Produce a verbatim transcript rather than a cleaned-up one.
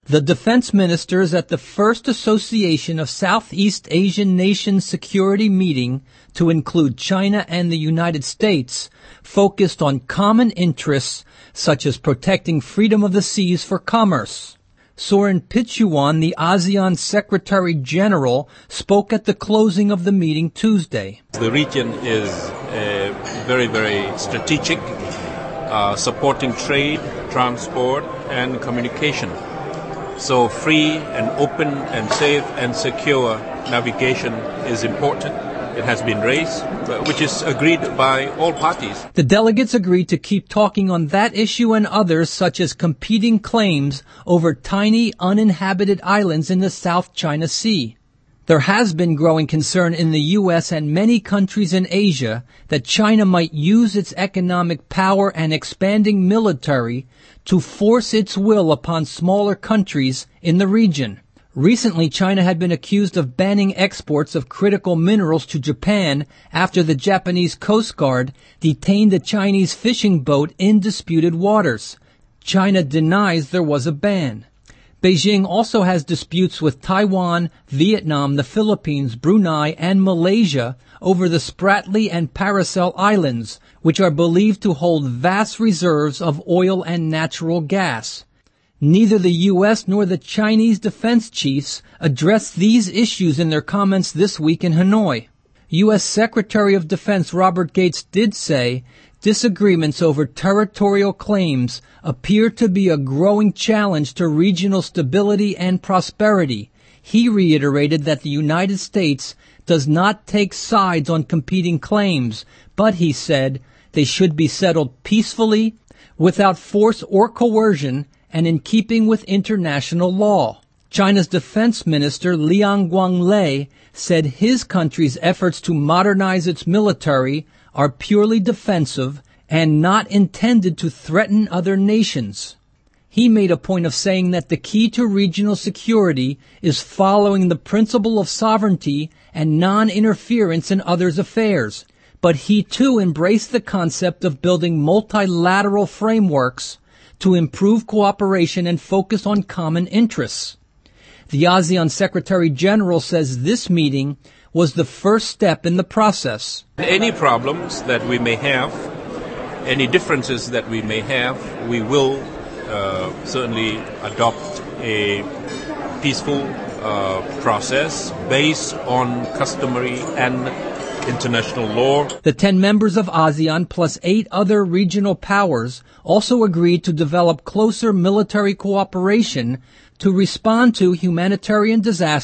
The defense ministers at the first Association of Southeast Asian Nations Security meeting, to include China and the United States, focused on common interests such as protecting freedom of the seas for commerce. Soren Pichuan, the ASEAN Secretary General, spoke at the closing of the meeting Tuesday. The region is uh, very, very strategic, uh, supporting trade, transport, and communication. So free and open and safe and secure navigation is important. It has been raised, which is agreed by all parties. The delegates agreed to keep talking on that issue and others, such as competing claims over tiny uninhabited islands in the South China Sea. There has been growing concern in the U S and many countries in Asia that China might use its economic power and expanding military to force its will upon smaller countries in the region. Recently, China had been accused of banning exports of critical minerals to Japan after the Japanese Coast Guard detained a Chinese fishing boat in disputed waters. China denies there was a ban. Beijing also has disputes with Taiwan, Vietnam, the Philippines, Brunei, and Malaysia over the Spratly and Paracel Islands, which are believed to hold vast reserves of oil and natural gas. Neither the U S nor the Chinese defense chiefs addressed these issues in their comments this week in Hanoi. U S Secretary of Defense Robert Gates did say disagreements over territorial claims appear to be a growing challenge to regional stability and prosperity. He reiterated that the United States does not take sides on competing claims, but he said they should be settled peacefully, without force or coercion, and in keeping with international law. China's defense minister Liang Guanglei said his country's efforts to modernize its military are purely defensive and not intended to threaten other nations. He made a point of saying that the key to regional security is following the principle of sovereignty and non-interference in others' affairs. But he too embraced the concept of building multilateral frameworks to improve cooperation and focus on common interests. The ASEAN Secretary General says this meeting was the first step in the process. Any problems that we may have, any differences that we may have, we will uh, certainly adopt a peaceful uh, process based on customary and international law. The ten members of ASEAN plus eight other regional powers also agreed to develop closer military cooperation to respond to humanitarian disasters